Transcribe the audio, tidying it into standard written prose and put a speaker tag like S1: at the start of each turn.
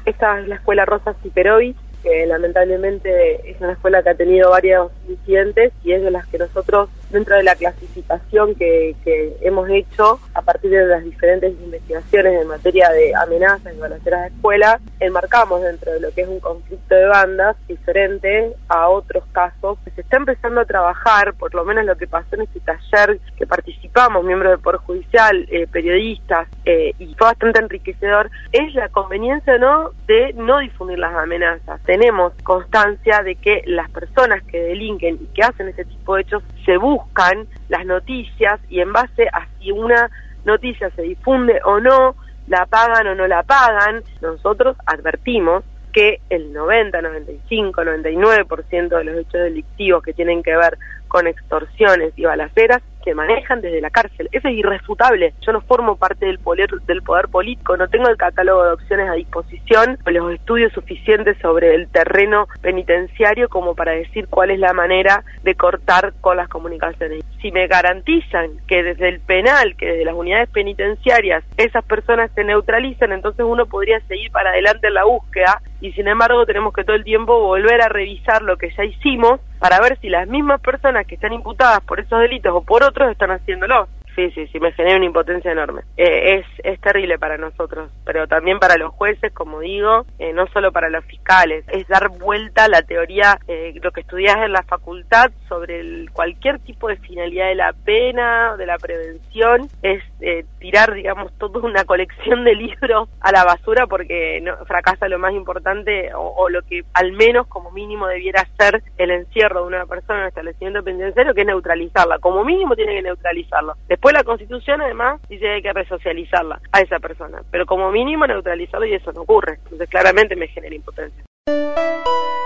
S1: Esta es la escuela Rosa Siperovich, que lamentablemente es una escuela que ha tenido varios incidentes y es de las que nosotros, dentro de la clasificación que hemos hecho a partir de las diferentes investigaciones en materia de amenazas y balaceras de escuela, enmarcamos dentro de lo que es un conflicto de bandas diferente a otros casos que se está empezando a trabajar. Por lo menos lo que pasó en este taller que participamos, miembros del Poder Judicial, periodistas, y fue bastante enriquecedor, es la conveniencia de no difundir las amenazas. Tenemos constancia de que las personas que delinquen y que hacen ese tipo de hechos se buscan las noticias y en base a si una noticia se difunde o no, la pagan o no la pagan. Nosotros advertimos que el 90, 95, 99% de los hechos delictivos que tienen que ver con extorsiones y balaceras se manejan desde la cárcel. Eso es irrefutable. Yo no formo parte del poder político, no tengo el catálogo de opciones a disposición o los estudios suficientes sobre el terreno penitenciario como para decir cuál es la manera de cortar con las comunicaciones. Si me garantizan que desde el penal, que desde las unidades penitenciarias, esas personas se neutralizan, entonces uno podría seguir para adelante en la búsqueda y sin embargo tenemos que todo el tiempo volver a revisar lo que ya hicimos para ver si las mismas personas que están imputadas por esos delitos o por otros están haciéndolo. Sí, me genera una impotencia enorme. Es terrible para nosotros, pero también para los jueces, como digo, no solo para los fiscales. Es dar vuelta a la teoría, lo que estudiás en la facultad sobre cualquier tipo de finalidad de la pena, de la prevención, es tirar, digamos, toda una colección de libros a la basura porque fracasa lo más importante o lo que al menos como mínimo debiera ser el encierro de una persona en el establecimiento penitenciario, que es neutralizarla. Como mínimo tiene que neutralizarlo. Después la Constitución además dice que hay que resocializarla a esa persona, pero como mínimo neutralizarlo y eso no ocurre. Entonces claramente me genera impotencia.